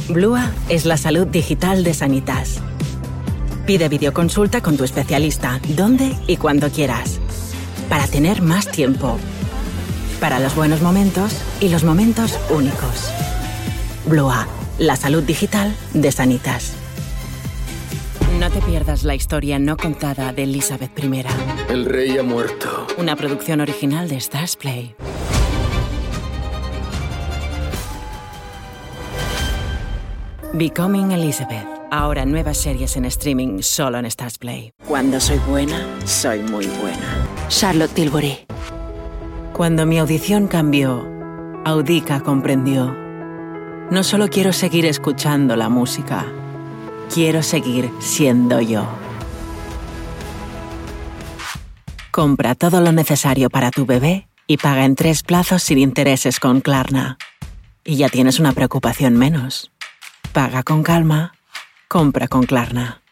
Blua es la salud digital de Sanitas. Pide videoconsulta con tu especialista, donde y cuando quieras, para tener más tiempo, para los buenos momentos y los momentos únicos. Blua, la salud digital de Sanitas. No te pierdas la historia no contada de Elizabeth I. El rey ha muerto. Una producción original de Starzplay. Becoming Elizabeth. Ahora nuevas series en streaming solo en Starzplay. Cuando soy buena, soy muy buena. Charlotte Tilbury. Cuando mi audición cambió, Audica comprendió. No solo quiero seguir escuchando la música, quiero seguir siendo yo. Compra todo lo necesario para tu bebé y paga en 3 plazos sin intereses con Klarna. Y ya tienes una preocupación menos. Paga con calma, compra con Klarna.